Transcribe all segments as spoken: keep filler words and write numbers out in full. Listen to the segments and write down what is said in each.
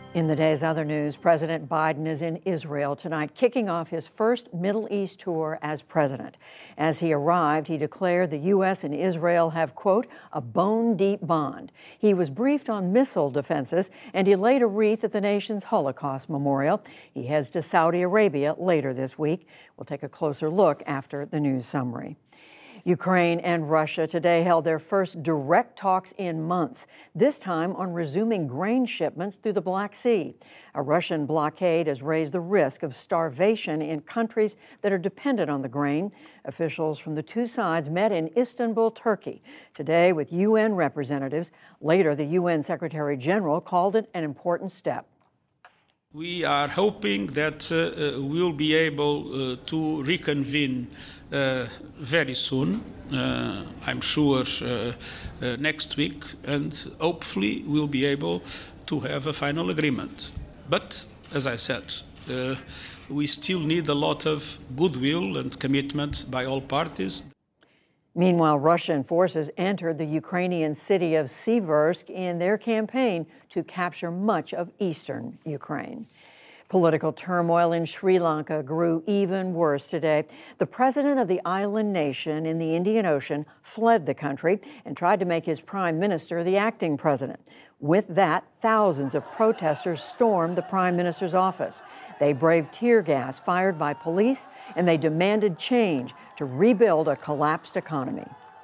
In the day's other news, President Biden is in Israel tonight, kicking off his first Middle East tour as president. As he arrived, he declared the U S and Israel have, quote, a bone-deep bond. He was briefed on missile defenses, and he laid a wreath at the nation's Holocaust Memorial. He heads to Saudi Arabia later this week. We'll take a closer look after the news summary. Ukraine and Russia today held their first direct talks in months, this time on resuming grain shipments through the Black Sea. A Russian blockade has raised the risk of starvation in countries that are dependent on the grain. Officials from the two sides met in Istanbul, Turkey, today with U N representatives. Later, the U N Secretary General called it an important step. We are hoping that uh, we'll be able uh, to reconvene uh, very soon, uh, I'm sure uh, uh, next week, and hopefully we'll be able to have a final agreement. But, as I said, uh, we still need a lot of goodwill and commitment by all parties. Meanwhile, Russian forces entered the Ukrainian city of Siversk in their campaign to capture much of eastern Ukraine. Political turmoil in Sri Lanka grew even worse today. The president of the island nation in the Indian Ocean fled the country and tried to make his prime minister the acting president. With that, thousands of protesters stormed the prime minister's office. They braved tear gas fired by police, and they demanded change to rebuild a collapsed economy.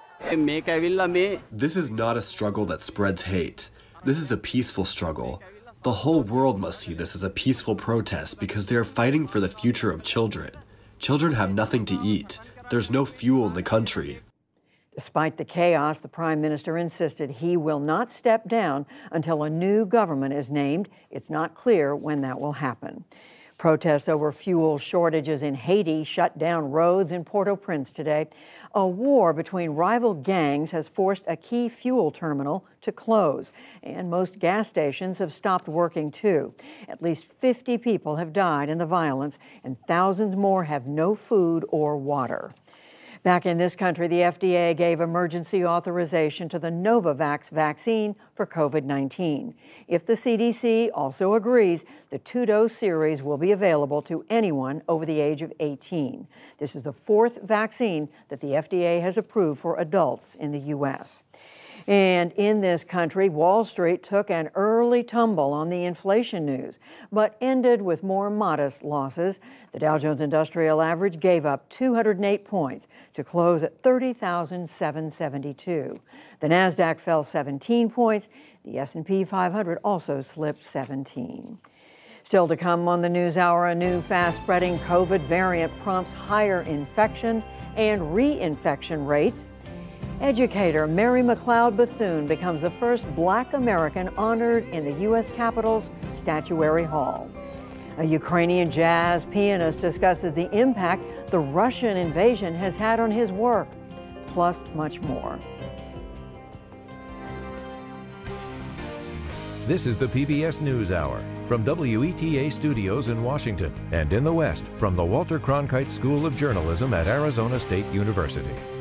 This is not a struggle that spreads hate. This is a peaceful struggle. The whole world must see this as a peaceful protest because they are fighting for the future of children. Children have nothing to eat. There's no fuel in the country. Despite the chaos, the prime minister insisted he will not step down until a new government is named. It's not clear when that will happen. Protests over fuel shortages in Haiti shut down roads in Port-au-Prince today. A war between rival gangs has forced a key fuel terminal to close, and most gas stations have stopped working too. At least fifty people have died in the violence, and thousands more have no food or water. Back in this country, the F D A gave emergency authorization to the Novavax vaccine for COVID nineteen. If the C D C also agrees, the two-dose series will be available to anyone over the age of eighteen. This is the fourth vaccine that the F D A has approved for adults in the U S. And in this country, Wall Street took an early tumble on the inflation news, but ended with more modest losses. The Dow Jones Industrial Average gave up two hundred eight points to close at thirty thousand seven hundred seventy-two. The Nasdaq fell seventeen points. The S and P five hundred also slipped seventeen. Still to come on the NewsHour, a new fast-spreading COVID variant prompts higher infection and reinfection rates. Educator Mary McLeod Bethune becomes the first Black American honored in the U S Capitol's Statuary Hall. A Ukrainian jazz pianist discusses the impact the Russian invasion has had on his work, plus much more. This is the P B S NewsHour from W E T A Studios in Washington and in the West from the Walter Cronkite School of Journalism at Arizona State University.